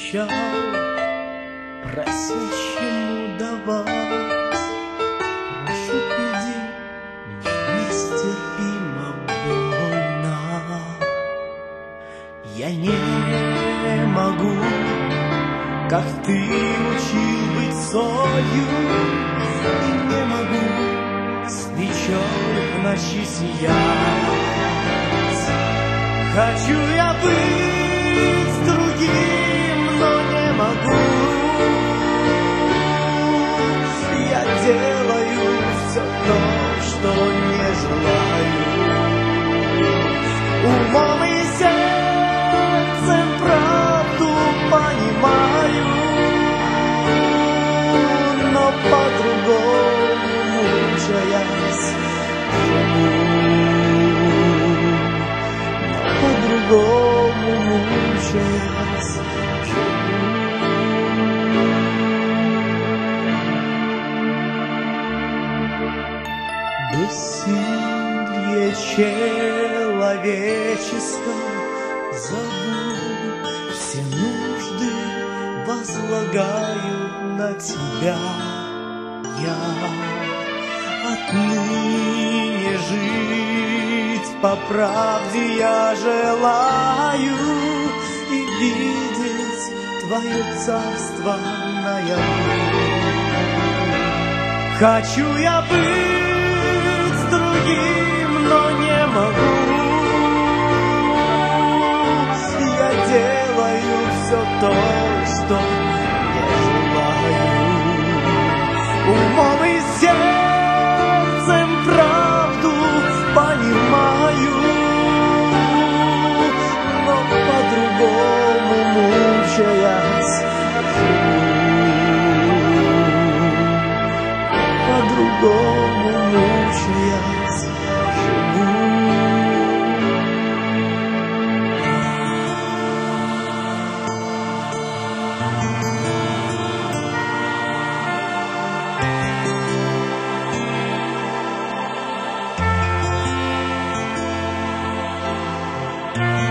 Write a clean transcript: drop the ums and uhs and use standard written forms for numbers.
обещал просящему давать. Прошу, приди, мне нестерпимо больно. Я не могу, как ты учил быть солью, и не могу свечой в ночи сиять. Хочу я быть другим, но не могу. Я делаю все то, что не желаю. Умом и сердцем правду понимаю, но по-другому мучаясь по-другому мучаясь бессилие человеческом забудь, все нужды возлагаю на тебя. Я отныне жить по правде я желаю и видеть твое царство наяву. Хочу я быть другим, но не могу. Я делаю все то, что не желаю. Умом и сердцем правду понимаю, но по-другому мучаясь по-другому мучаясь живу.